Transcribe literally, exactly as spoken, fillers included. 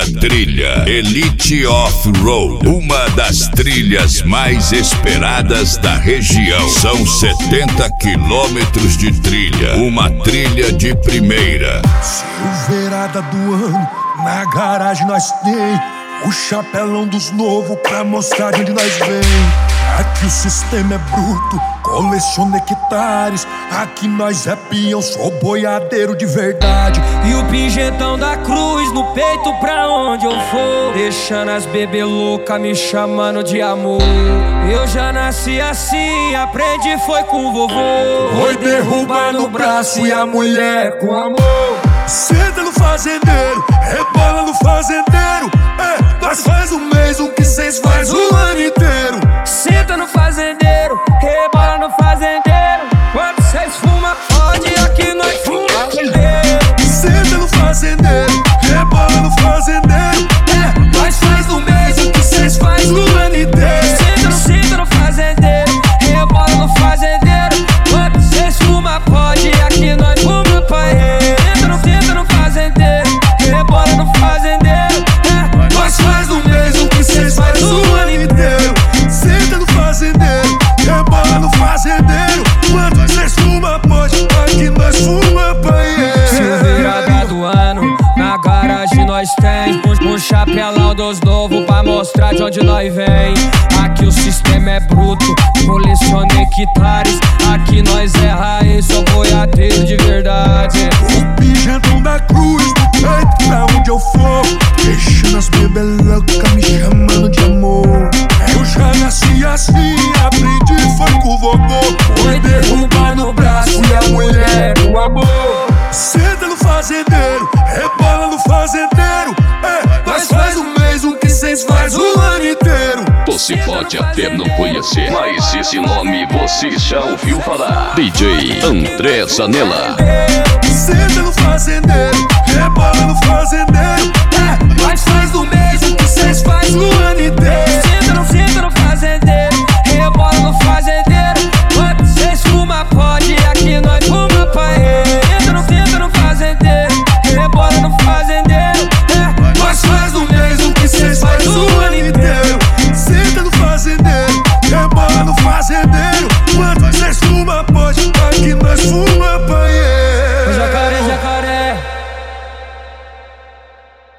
Trilha Elite Off-Road, uma das trilhas mais esperadas da região. São setenta quilômetros de trilha, uma trilha de primeira. Silveirada do ano, na garagem nós tem o chapelão dos novos pra mostrar de onde nós vem. Aqui o sistema é bruto, coleciona hectares. Aqui nós é peão, sou boiadeiro de verdade. E o pinjetão da cruz no peito pra onde eu for, deixando as bebê louca me chamando de amor. Eu já nasci assim, aprendi foi com o vovô. Foi derrubar no braço e a mulher com amor. Senta no fazendeiro, rebola no fazendeiro. É, nós faz um mês o que cês faz o ano inteiro. Senta no fazendeiro, rebola no fazendeiro. Quando cês fuma, pode, aqui nós fuma fazendeiro. Senta no fazendeiro, rebola no fazendeiro. É, nós faz um mês o que cês faz o ano inteiro. Senta no, senta no fazendeiro, rebola no fazendeiro. Quando cês fuma, pode, aqui nós fuma paeiro. Senta no, senta no fazendeiro, rebola no fazendeiro. É, nós faz um mês o que cês faz o ano inteiro. Senta no fazendeiro, rebola no fazendeiro. Quando cês fuma, pode, aqui nós fuma paeiro. Silveirada do ano, na garagem nós tem um chapelão dos novos pra mostrar de onde nós vem. Aqui o sistema é bruto, coleciona hectares. Aqui nós é raiz, sou boiadeiro de verdade. O pinjetão da cruz no peito pra onde eu for, deixando as bebê louca me chamando de amor. Eu já nasci assim, aprendi foi com o vovô. Foi derrubar no braço e a mulher com amor. Senta no fazendeiro, rebola no fazendeiro. É, nós faz um mês o que cês faz o ano inteiro. Você pode até não conhecer, mas esse nome você já ouviu falar. D J André Zanella. Senta no fazendeiro, rebola no fazendeiro. É, nós faz um mês o que cês faz o ano inteiro.